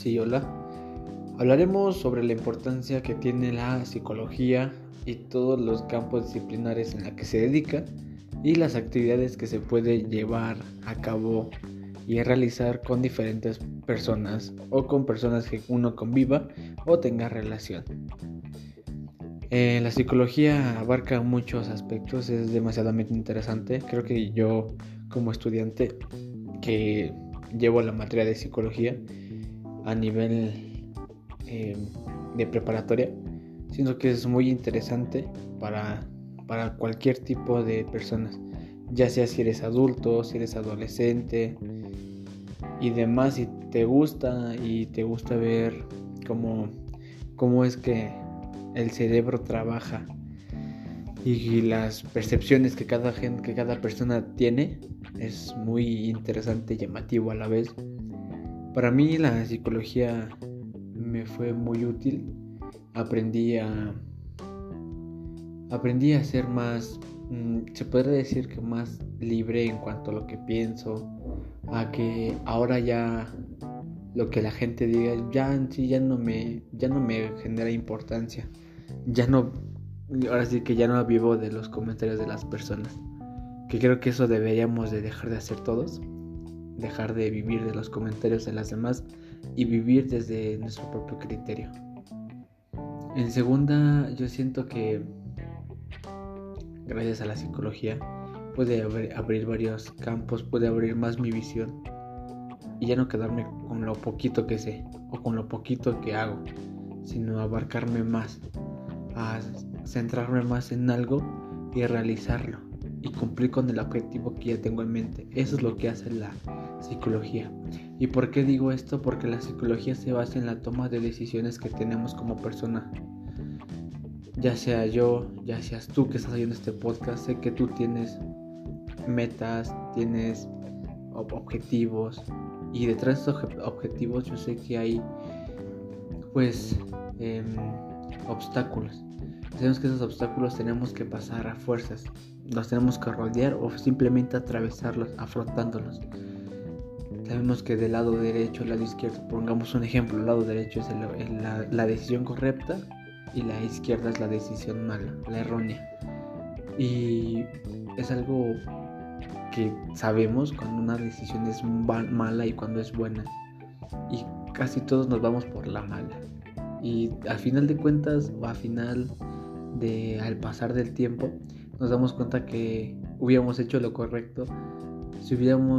Sí, hola. Hablaremos sobre la importancia que tiene la psicología y todos los campos disciplinares en la que se dedica y las actividades que se puede llevar a cabo y realizar con diferentes personas o con personas que uno conviva o tenga relación. La psicología abarca muchos aspectos, es demasiadamente interesante. Creo que yo como estudiante que llevo la materia de psicología a nivel de preparatoria, siento que es muy interesante para cualquier tipo de personas, ya sea si eres adulto, si eres adolescente y demás, si te gusta ver cómo es que el cerebro trabaja y las percepciones que cada persona tiene. Es muy interesante y llamativo a la vez. Para mí la psicología me fue muy útil. Aprendí a ser más, se podría decir que más libre en cuanto a lo que pienso, a que ahora ya lo que la gente diga ya en sí ya no me genera importancia. Ahora sí que ya no vivo de los comentarios de las personas. Que creo que eso deberíamos de dejar de hacer todos. Dejar de vivir de los comentarios de las demás y vivir desde nuestro propio criterio. En segunda, yo siento que gracias a la psicología pude abrir varios campos, pude abrir más mi visión y ya no quedarme con lo poquito que sé o con lo poquito que hago, sino abarcarme más, a centrarme más en algo y realizarlo y cumplir con el objetivo que ya tengo en mente. Eso es lo que hace la psicología. ¿Y por qué digo esto? Porque la psicología se basa en la toma de decisiones que tenemos como persona. Ya sea yo, ya seas tú que estás oyendo este podcast, sé que tú tienes metas, tienes objetivos, y detrás de esos objetivos yo sé que hay pues obstáculos. Sabemos que esos obstáculos tenemos que pasar a fuerzas, los tenemos que rodear o simplemente atravesarlos, afrontándolos. Sabemos que del lado derecho, el lado izquierdo, pongamos un ejemplo, el lado derecho es la decisión correcta y la izquierda es la decisión mala, la errónea. Y es algo que sabemos cuando una decisión es mala y cuando es buena. Y casi todos nos vamos por la mala. Y al final de cuentas o al pasar del tiempo nos damos cuenta que hubiéramos hecho lo correcto si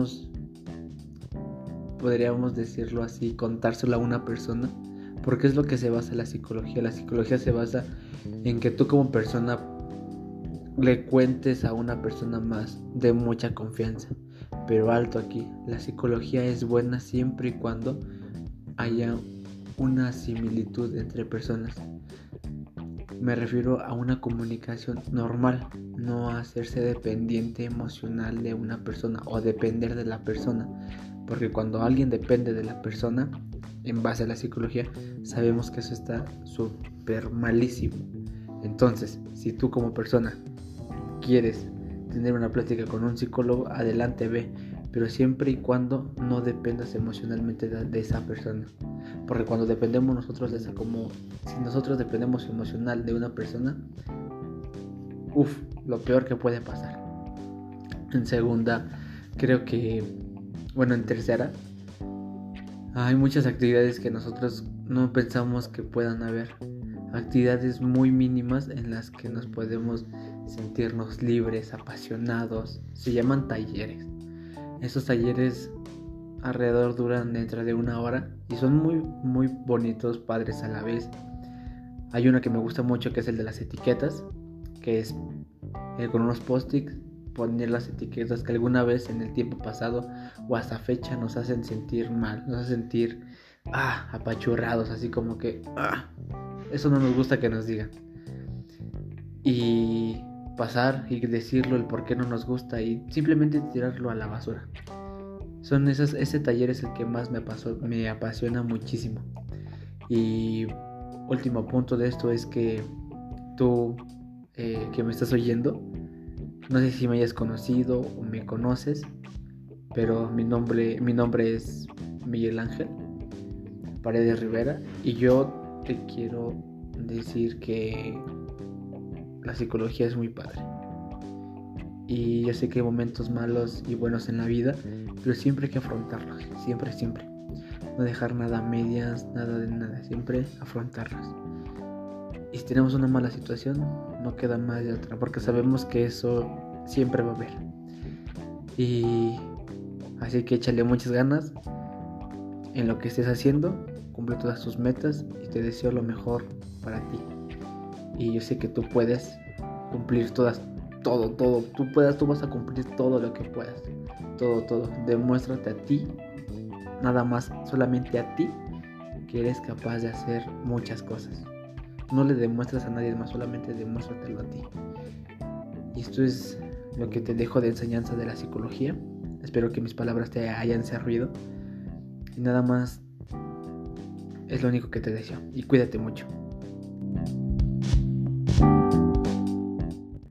podríamos decirlo así, contárselo a una persona, porque es lo que se basa la psicología. La psicología se basa en que tú como persona le cuentes a una persona más de mucha confianza. Pero alto aquí, la psicología es buena siempre y cuando haya una similitud entre personas. Me refiero a una comunicación normal, no a hacerse dependiente emocional de una persona o depender de la persona, porque cuando alguien depende de la persona, en base a la psicología, sabemos que eso está súper malísimo. Entonces, si tú como persona quieres tener una plática con un psicólogo, adelante, ve, pero siempre y cuando no dependas emocionalmente de esa persona. Porque cuando dependemos nosotros de esa, como si nosotros dependemos emocional de una persona, lo peor que puede pasar. En segunda, creo que, en tercera, hay muchas actividades que nosotros no pensamos que puedan haber. Actividades muy mínimas en las que nos podemos sentirnos libres, apasionados. Se llaman talleres. Esos talleres alrededor duran dentro de 1 hora y son muy, muy bonitos, padres a la vez. Hay uno que me gusta mucho que es el de las etiquetas, que es con unos post-its poner las etiquetas que alguna vez en el tiempo pasado o hasta fecha nos hacen sentir mal, nos hacen sentir apachurrados, así como que eso no nos gusta que nos digan. Y pasar y decirlo el por qué no nos gusta y simplemente tirarlo a la basura. Ese taller es el que más me apasiona muchísimo. Y último punto de esto es que tú que me estás oyendo, no sé si me hayas conocido o me conoces, pero mi nombre es Miguel Ángel. Paredes Rivera, y yo te quiero decir que la psicología es muy padre. Y yo sé que hay momentos malos y buenos en la vida, pero siempre hay que afrontarlos, siempre. No dejar nada a medias, nada de nada, siempre afrontarlos. Y si tenemos una mala situación, no queda más de otra, porque sabemos que eso siempre va a haber. Y así que échale muchas ganas en lo que estés haciendo, cumple todas tus metas y te deseo lo mejor para ti. Y yo sé que tú puedes cumplir todo. Tú vas a cumplir todo lo que puedas. Todo. Demuéstrate a ti, nada más, solamente a ti, que eres capaz de hacer muchas cosas. No le demuestras a nadie más, solamente demuéstratelo a ti. Y esto es lo que te dejo de enseñanza de la psicología. Espero que mis palabras te hayan servido. Y nada más, es lo único que te deseo. Y cuídate mucho.